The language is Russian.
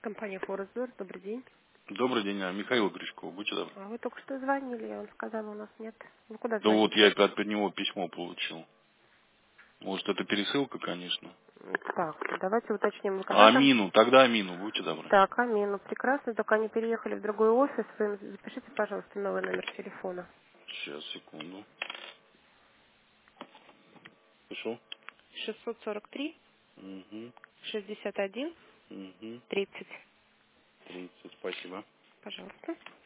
Компания Форестберг, добрый день. Добрый день, Михаил Гришков, будьте добры. А вы только что звонили, я вам сказала, у нас нет. Вы куда Да вот звоните? я от него письмо получил. Может, это пересылка, конечно. Так, давайте уточним, вы когда там? Амину, тогда Амину, будьте добры. Так, Амину, прекрасно, только они переехали в другой офис. Вы им запишите, пожалуйста, новый номер телефона. Сейчас, секунду. Пишу. 643 Угу, 61 угу. 30. 30, спасибо. Пожалуйста.